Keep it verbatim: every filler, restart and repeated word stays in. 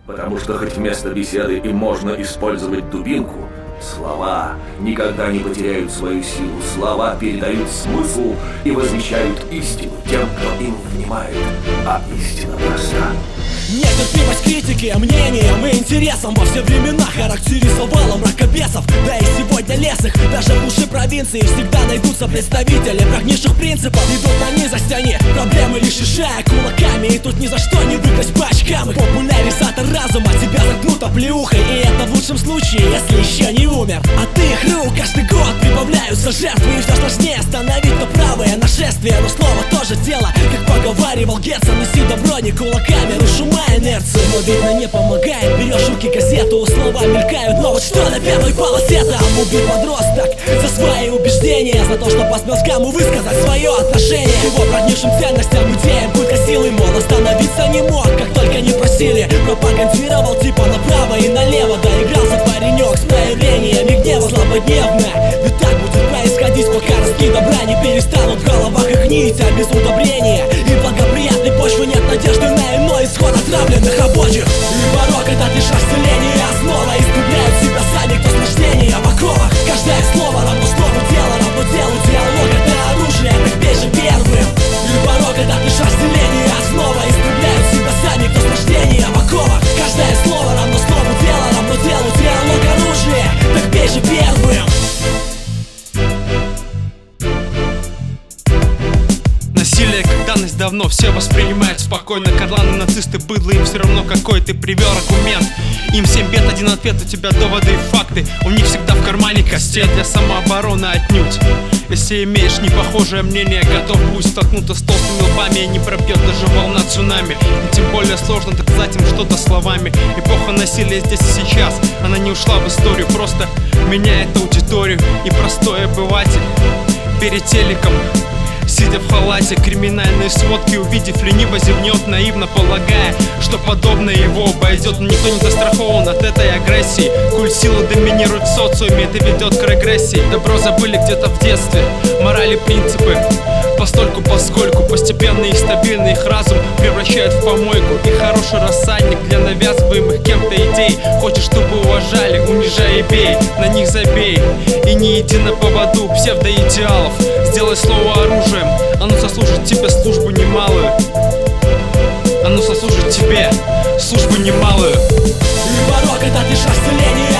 Потому что хоть вместо беседы и можно использовать дубинку, слова никогда не потеряют свою силу. Слова передают смысл и возвещают истину тем, кто им внимает. А истина проста. Нетерпимость критики, мнениям и интересам во все времена характеризовала мракобесов. Да и сегодня лес их, даже в глуши провинции всегда найдутся представители прогнивших принципов. Идут на низость они, проблемы лишь решая кулаками. И тут ни за что не выкрасть по очкам их. Популяризатор разума тебя заткнут оплеухой. И это в лучшем случае, если еще не умер. А ты их ру каждый год прибавляются жертвы. И все сложнее остановить то правое нашествие. Но слово тоже дело, как поговаривал Герцен. Неси добро не кулаками, рушу инерцию. Но видно не помогает, берешь в руки газету, слова мелькают, но вот что на первой полосе там убит подросток за свои убеждения, за то, что посмел с кому высказать свое отношение к его прогнившим ценностям, идеям, культа силы, мол, остановиться не мог, как только не просили. Пропагандировал типа направо и налево, доигрался паренек с проявлениями гнева злободневно. Ведь так будет происходить, пока ростки добра не перестанут в головах их нить. А без удобрения и благоприятной почвы нет надежды на иной исход отравленных рабочих. И порог это лишь расселение, основа. Истребляют себя сами, кто с рождения в оковах. Каждое слово равно слову, дело равно делу. Диалог это оружие, так бей же первым. И порог это лишь расселение, основа. Истребляют себя сами, кто с рождения в оковах. Каждое слово равно слову, дело равно делу. Диалог оружие, так бей же первым. Насилие как данность давно все воспринимают спокойно. Карланы, нацисты, быдло, им все равно какой ты привел аргумент. Им всем бед, один ответ, у тебя доводы и факты. У них всегда в кармане костей для самообороны отнюдь. Если имеешь непохожее мнение, готов будь столкнуться с толстыми лбами, и не пробьет даже волна цунами. И тем более сложно доказать им что-то словами. Эпоха насилия здесь и сейчас, она не ушла в историю, просто меняет аудиторию. И простой обыватель перед телеком, сидя в халате, криминальные сводки увидев, лениво зевнет, наивно полагая, что подобное его обойдет. Но никто не застрахован от этой агрессии. Культ силы доминирует в социуме, это ведет к регрессии. Добро забыли где-то в детстве, морали, принципы. Постольку, поскольку постепенно и стабильно их разум превращают в помойку. И хороший рассадник для навязываемых кем-то идей. Хочешь, чтобы уважали, унижай и бей, на них забей. И не иди на поводу псевдоидеалов. Сделай слово оружием, оно сослужит тебе службу немалую. Оно сослужит тебе службу немалую. И порог это лишь расселение,